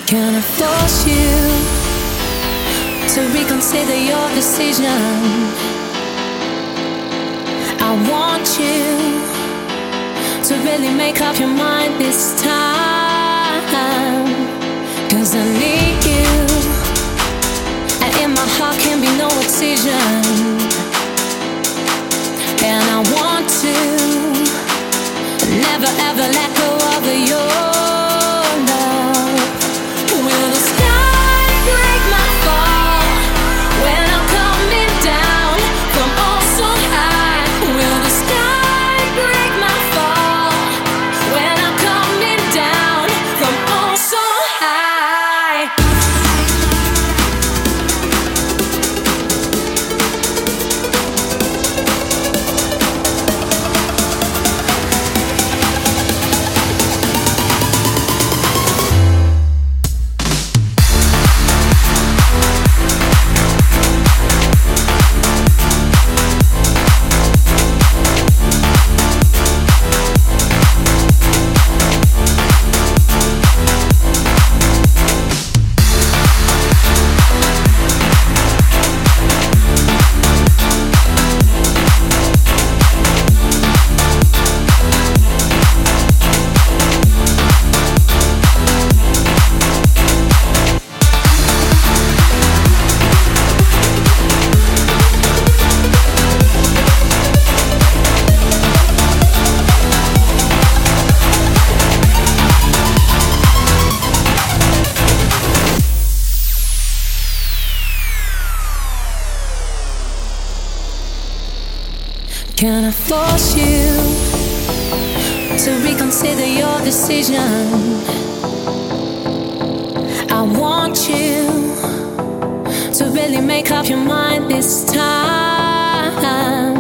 Can I force you to reconsider your decision? I want you to really make up your mind this time. 'Cause I need you, and in my heart can be no excision. And I want to never ever let go of your love. Will the sky break my fall when I'm coming down from oh so high? Will the sky break my fall when I'm coming down from oh so high? Can I force you to reconsider your decision? I want you to really make up your mind this time.